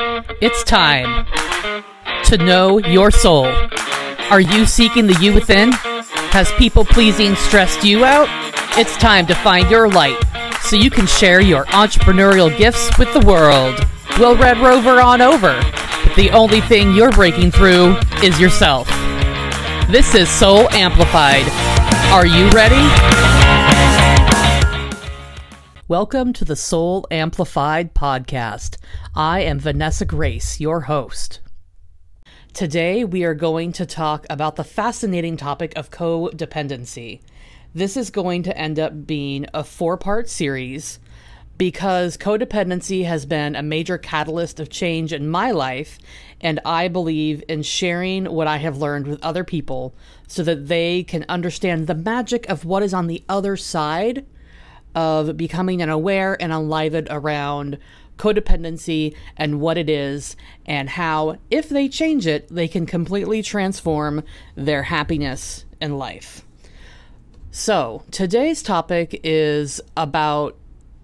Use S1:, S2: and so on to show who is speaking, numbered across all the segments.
S1: It's time to know your soul. Are you seeking the you within? Has people-pleasing stressed you out? It's time to find your light so you can share your entrepreneurial gifts with the world. We'll Red Rover on over, but the only thing you're breaking through is yourself. This is Soul Amplified. Are you ready? Welcome to the Soul Amplified podcast. I am Vanessa Grace, your host. Today we are going to talk about the fascinating topic of codependency. This is going to end up being a 4-part series because codependency has been a major catalyst of change in my life, and I believe in sharing what I have learned with other people so that they can understand the magic of what is on the other side of becoming an aware and enlivened around codependency and what it is, and how, if they change it, they can completely transform their happiness in life. So, today's topic is about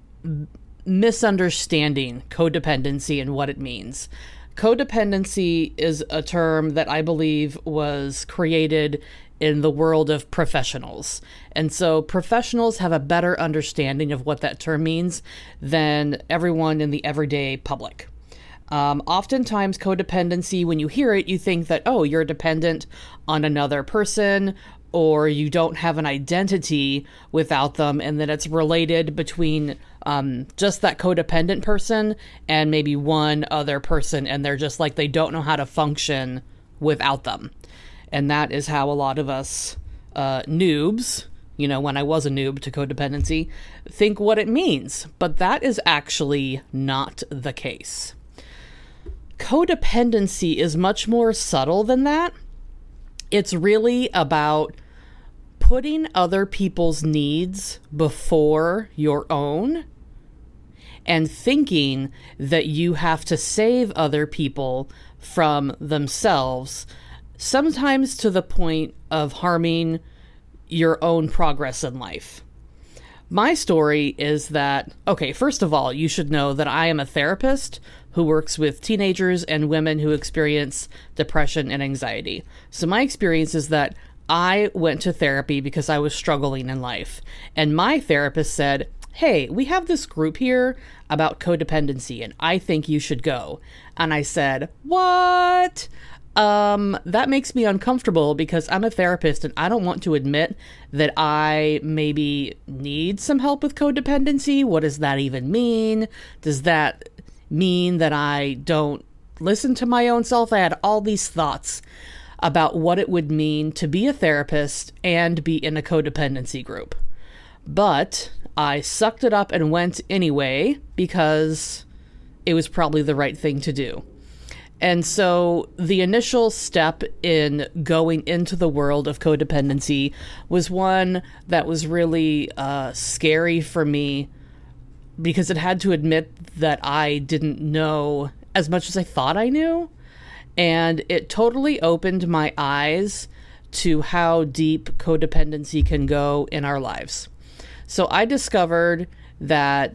S1: misunderstanding codependency and what it means. Codependency is a term that I believe was created in the world of professionals. And so professionals have a better understanding of what that term means than everyone in the everyday public. Oftentimes codependency, when you hear it, you think that, oh, you're dependent on another person, or you don't have an identity without them, and that it's related between just that codependent person and maybe one other person, and they're just like, they don't know how to function without them. And that is how a lot of us noobs, when I was a noob to codependency, think what it means. But that is actually not the case. Codependency is much more subtle than that. It's really about putting other people's needs before your own and thinking that you have to save other people from themselves, sometimes to the point of harming your own progress in life. My story is that, okay, first of all, you should know that I am a therapist who works with teenagers and women who experience depression and anxiety. So my experience is that I went to therapy because I was struggling in life. And my therapist said, hey, we have this group here about codependency, and I think you should go. And I said, what? That makes me uncomfortable because I'm a therapist and I don't want to admit that I maybe need some help with codependency. What does that even mean? Does that mean that I don't listen to my own self? I had all these thoughts about what it would mean to be a therapist and be in a codependency group. But I sucked it up and went anyway because it was probably the right thing to do. And so the initial step in going into the world of codependency was one that was really scary for me because it had to admit that I didn't know as much as I thought I knew. And it totally opened my eyes to how deep codependency can go in our lives. So I discovered that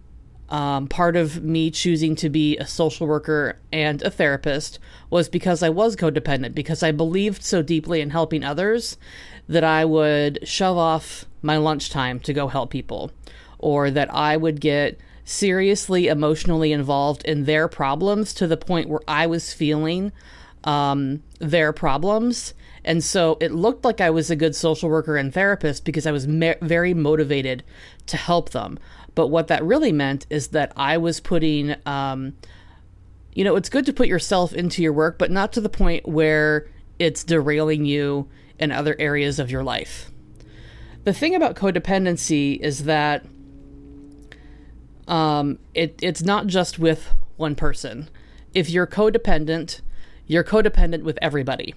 S1: part of me choosing to be a social worker and a therapist was because I was codependent, because I believed so deeply in helping others that I would shove off my lunchtime to go help people, or that I would get seriously emotionally involved in their problems to the point where I was feeling their problems. And so it looked like I was a good social worker and therapist because I was very motivated to help them. But what that really meant is that I was putting, it's good to put yourself into your work, but not to the point where it's derailing you in other areas of your life. The thing about codependency is that it's not just with one person. If you're codependent with everybody.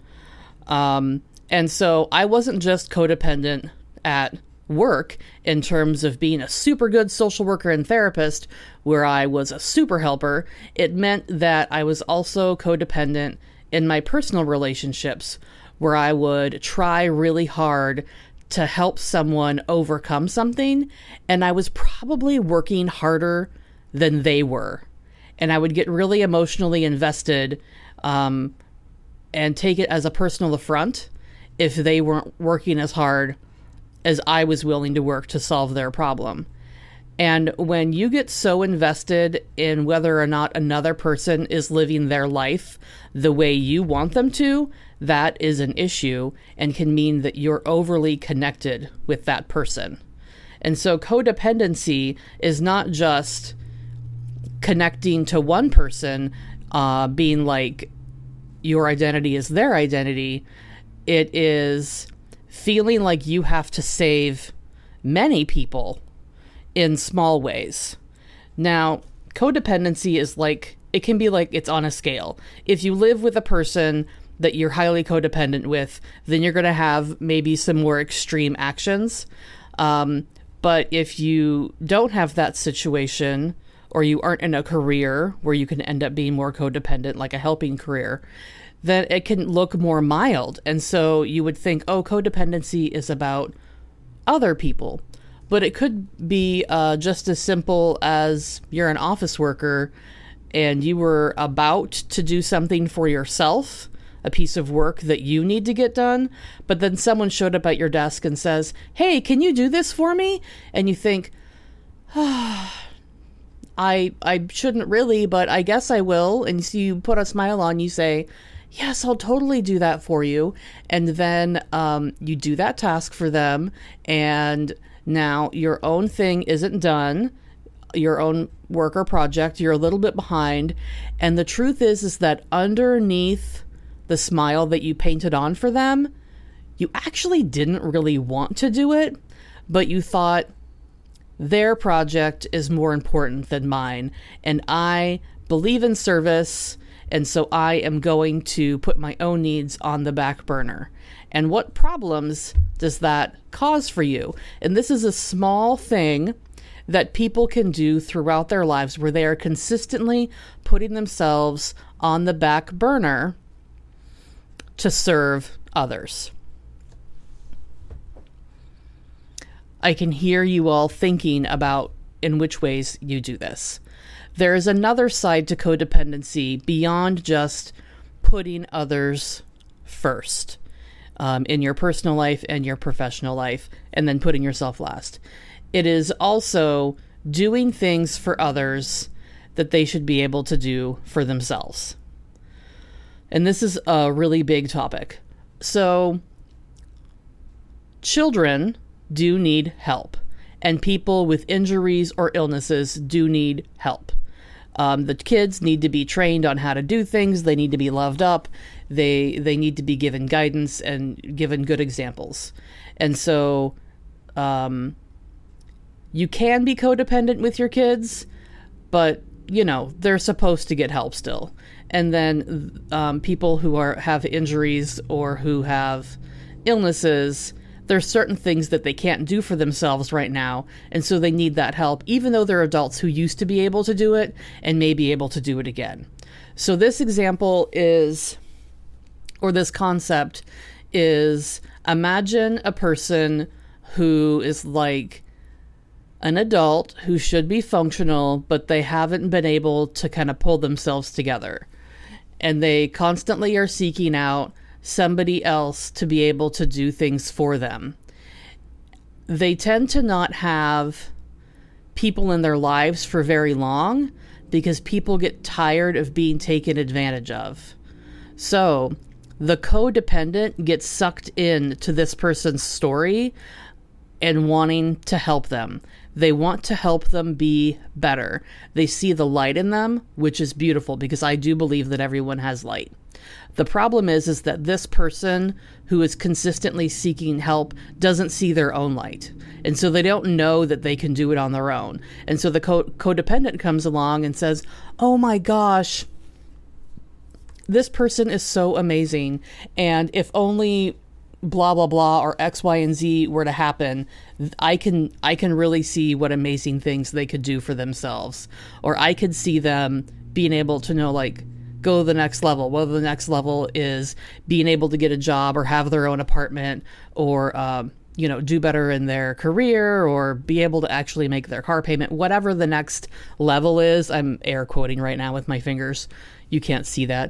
S1: And so I wasn't just codependent at work in terms of being a super good social worker and therapist where I was a super helper. It meant that I was also codependent in my personal relationships where I would try really hard to help someone overcome something, and I was probably working harder than they were. And I would get really emotionally invested and take it as a personal affront if they weren't working as hard as I was willing to work to solve their problem. And when you get so invested in whether or not another person is living their life the way you want them to, that is an issue and can mean that you're overly connected with that person. And so codependency is not just connecting to one person, being like your identity is their identity. It is feeling like you have to save many people in small ways. Now, codependency is like, it can be like it's on a scale. If you live with a person that you're highly codependent with, then you're going to have maybe some more extreme actions. But if you don't have that situation, or you aren't in a career where you can end up being more codependent, like a helping career, then it can look more mild. And so you would think, oh, codependency is about other people. But it could be just as simple as you're an office worker and you were about to do something for yourself, a piece of work that you need to get done, but then someone showed up at your desk and says, hey, can you do this for me? And you think, I shouldn't really, but I guess I will. And so you put a smile on, you say, yes, I'll totally do that for you. And then you do that task for them. And now your own thing isn't done, your own work or project, you're a little bit behind. And the truth is that underneath the smile that you painted on for them, you actually didn't really want to do it, but you thought, their project is more important than mine, and I believe in service, and so I am going to put my own needs on the back burner. And what problems does that cause for you? And this is a small thing that people can do throughout their lives where they are consistently putting themselves on the back burner to serve others. I can hear you all thinking about in which ways you do this. There is another side to codependency beyond just putting others first in your personal life and your professional life, and then putting yourself last. It is also doing things for others that they should be able to do for themselves. And this is a really big topic. So, children do need help, and people with injuries or illnesses do need help. The kids need to be trained on how to do things. They need to be loved up. They need to be given guidance and given good examples. And so you can be codependent with your kids, but they're supposed to get help still. And then people who have injuries or who have illnesses, there's certain things that they can't do for themselves right now, and so they need that help, even though they're adults who used to be able to do it and may be able to do it again. So this example is, or this concept is, imagine a person who is like an adult who should be functional, but they haven't been able to kind of pull themselves together. And they constantly are seeking out somebody else to be able to do things for them. They tend to not have people in their lives for very long because people get tired of being taken advantage of. So the codependent gets sucked in to this person's story and wanting to help them. They want to help them be better. They see the light in them, which is beautiful because I do believe that everyone has light. The problem is that this person who is consistently seeking help doesn't see their own light. And so they don't know that they can do it on their own. And so the codependent comes along and says, oh my gosh, this person is so amazing. And if only blah, blah, blah, or X, Y, and Z were to happen, I can really see what amazing things they could do for themselves. Or I could see them being able to know, like, go to the next level, whether the next level is being able to get a job or have their own apartment or do better in their career or be able to actually make their car payment, whatever the next level is. I'm air quoting right now with my fingers. You can't see that.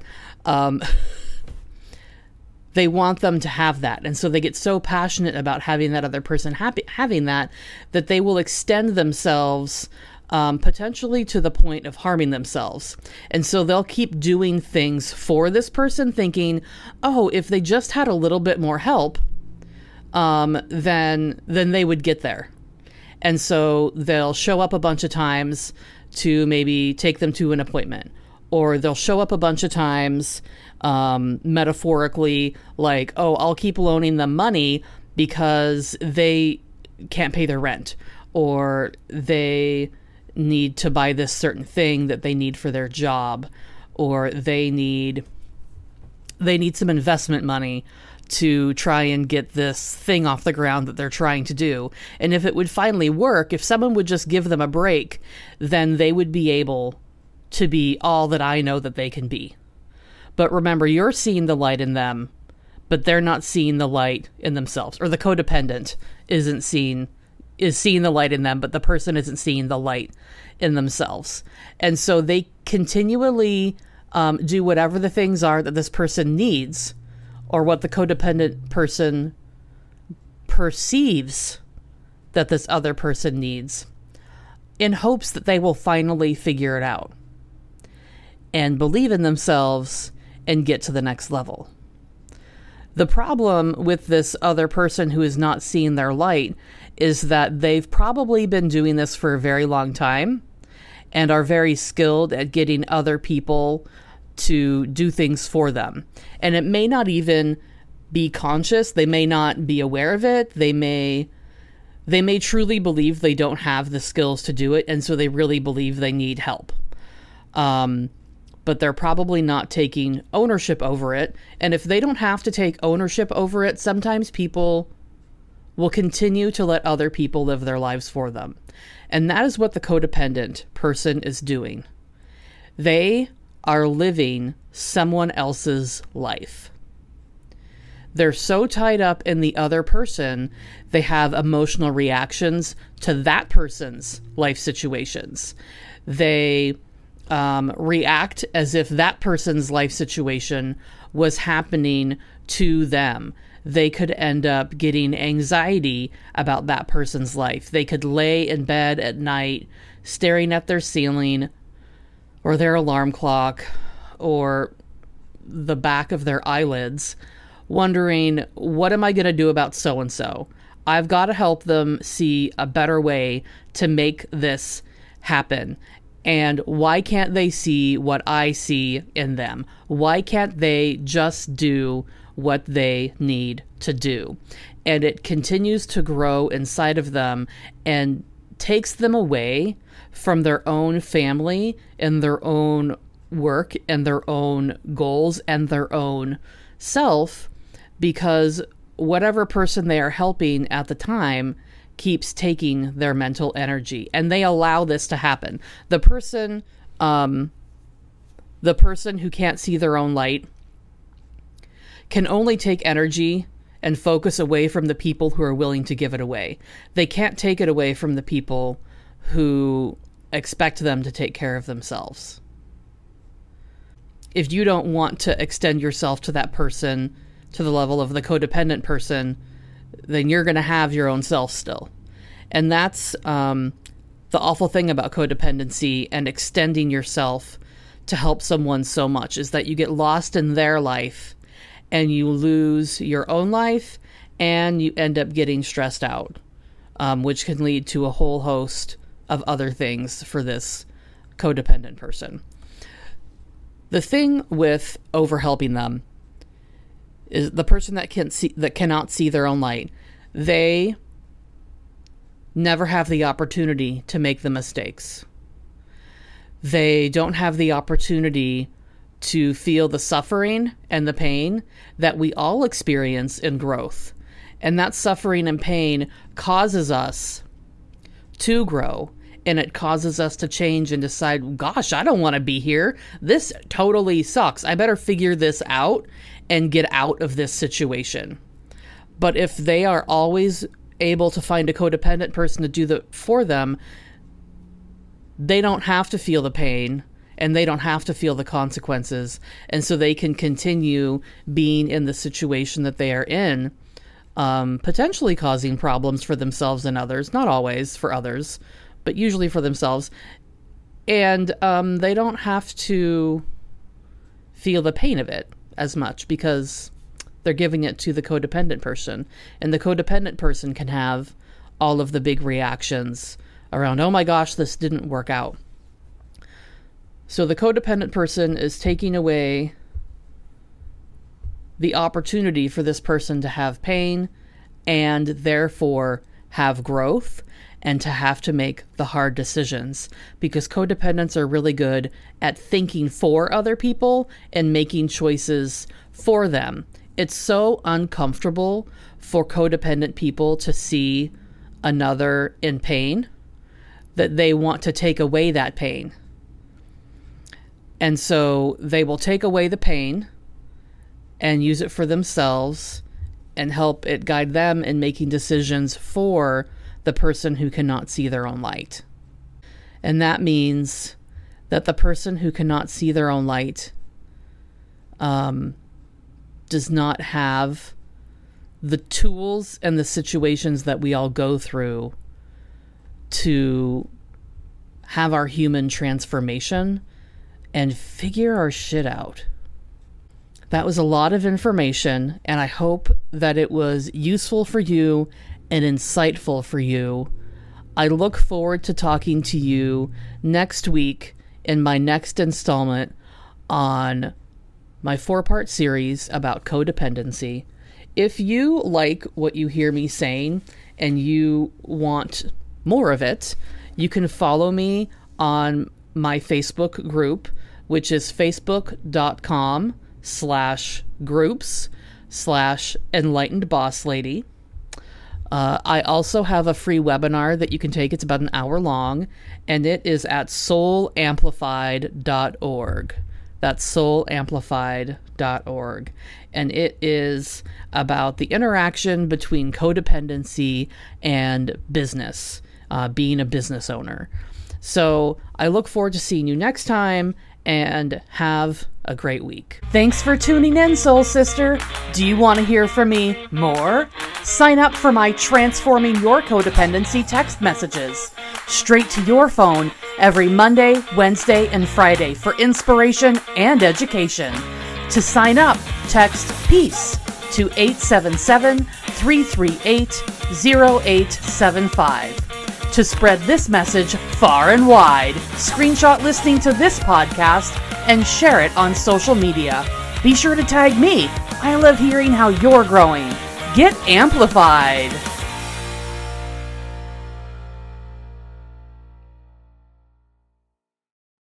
S1: They want them to have that. And so they get so passionate about having that other person having that they will extend themselves potentially to the point of harming themselves. And so they'll keep doing things for this person thinking, oh, if they just had a little bit more help, then they would get there. And so they'll show up a bunch of times to maybe take them to an appointment, or they'll show up a bunch of times, metaphorically, like, oh, I'll keep loaning them money because they can't pay their rent, or they need to buy this certain thing that they need for their job, or they need some investment money to try and get this thing off the ground that they're trying to do. And if it would finally work, if someone would just give them a break, then they would be able to be all that I know that they can be. But remember, you're seeing the light in them, but they're not seeing the light in themselves. Or the codependent is seeing the light in them, but the person isn't seeing the light in themselves. And so they continually do whatever the things are that this person needs, or what the codependent person perceives that this other person needs, in hopes that they will finally figure it out and believe in themselves and get to the next level. The problem with this other person who is not seeing their light is that they've probably been doing this for a very long time and are very skilled at getting other people to do things for them. And it may not even be conscious. They may not be aware of it. They may truly believe they don't have the skills to do it, and so they really believe they need help. But they're probably not taking ownership over it. And if they don't have to take ownership over it, sometimes people will continue to let other people live their lives for them. And that is what the codependent person is doing. They are living someone else's life. They're so tied up in the other person, they have emotional reactions to that person's life situations. They react as if that person's life situation was happening to them. They could end up getting anxiety about that person's life. They could lay in bed at night staring at their ceiling or their alarm clock or the back of their eyelids, wondering, what am I going to do about so-and-so? I've got to help them see a better way to make this happen. And why can't they see what I see in them? Why can't they just do what they need to do? And it continues to grow inside of them and takes them away from their own family and their own work and their own goals and their own self, because whatever person they are helping at the time keeps taking their mental energy, and they allow this to happen. The person who can't see their own light can only take energy and focus away from the people who are willing to give it away. They can't take it away from the people who expect them to take care of themselves. If you don't want to extend yourself to that person, to the level of the codependent person, then you're going to have your own self still. And that's the awful thing about codependency and extending yourself to help someone so much, is that you get lost in their life and you lose your own life, and you end up getting stressed out, which can lead to a whole host of other things for this codependent person. The thing with overhelping them is the person that cannot see their own light, they never have the opportunity to make the mistakes. They don't have the opportunity to feel the suffering and the pain that we all experience in growth. And that suffering and pain causes us to grow, and it causes us to change and decide, gosh, I don't want to be here. This totally sucks. I better figure this out and get out of this situation. But if they are always able to find a codependent person to do that for them, they don't have to feel the pain and they don't have to feel the consequences. And so they can continue being in the situation that they are in, potentially causing problems for themselves and others. Not always for others, but usually for themselves. And they don't have to feel the pain of it as much because they're giving it to the codependent person. And the codependent person can have all of the big reactions around, oh my gosh, this didn't work out. So the codependent person is taking away the opportunity for this person to have pain and therefore have growth and to have to make the hard decisions, because codependents are really good at thinking for other people and making choices for them. It's so uncomfortable for codependent people to see another in pain that they want to take away that pain. And so they will take away the pain and use it for themselves and help it guide them in making decisions for the person who cannot see their own light. And that means that the person who cannot see their own light does not have the tools and the situations that we all go through to have our human transformation and figure our shit out. That was a lot of information, and I hope that it was useful for you and insightful for you. I look forward to talking to you next week in my next installment on my 4-part series about codependency. If you like what you hear me saying and you want more of it, you can follow me on my Facebook group, which is facebook.com/groups/enlightened-boss-lady. I also have a free webinar that you can take. It's about an hour long, and it is at soulamplified.org. That's soulamplified.org. And it is about the interaction between codependency and business, being a business owner. So I look forward to seeing you next time, and have a great week. Thanks for tuning in, Soul Sister. Do you want to hear from me more? Sign up for my Transforming Your Codependency text messages straight to your phone every Monday, Wednesday, and Friday for inspiration and education. To sign up, text PEACE to 877-338-0875. To spread this message far and wide, screenshot listening to this podcast and share it on social media. Be sure to tag me. I love hearing how you're growing. Get amplified.